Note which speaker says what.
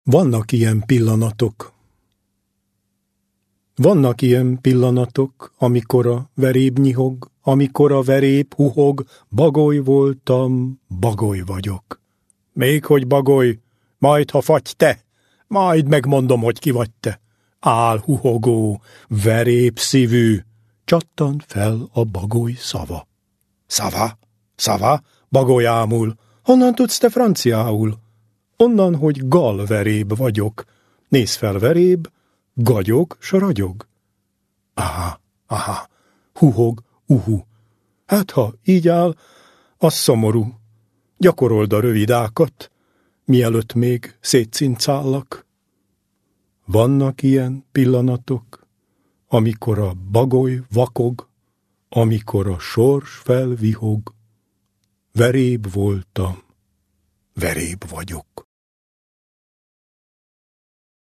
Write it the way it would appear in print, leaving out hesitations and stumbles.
Speaker 1: Vannak ilyen pillanatok. Vannak ilyen pillanatok, amikor a veréb nyihog, amikor a veréb huhog, bagoly voltam, bagoly vagyok. Még hogy bagoly, majd ha fagy te, majd megmondom, hogy ki vagy te. Álhuhogó, veréb szívű, csattan fel a bagoly szava. Szava, szava, bagoly ámul, honnan tudsz te franciául? Onnan, hogy galveréb vagyok. Nézz fel, veréb, gagyog, s ragyog. Aha, aha, huhog, Hát, ha így áll, az szomorú. Gyakorold a rövidákat, mielőtt még szétcincállak. Vannak ilyen pillanatok, amikor a bagoly vakog, amikor a sors felvihog. Veréb voltam, veréb vagyok.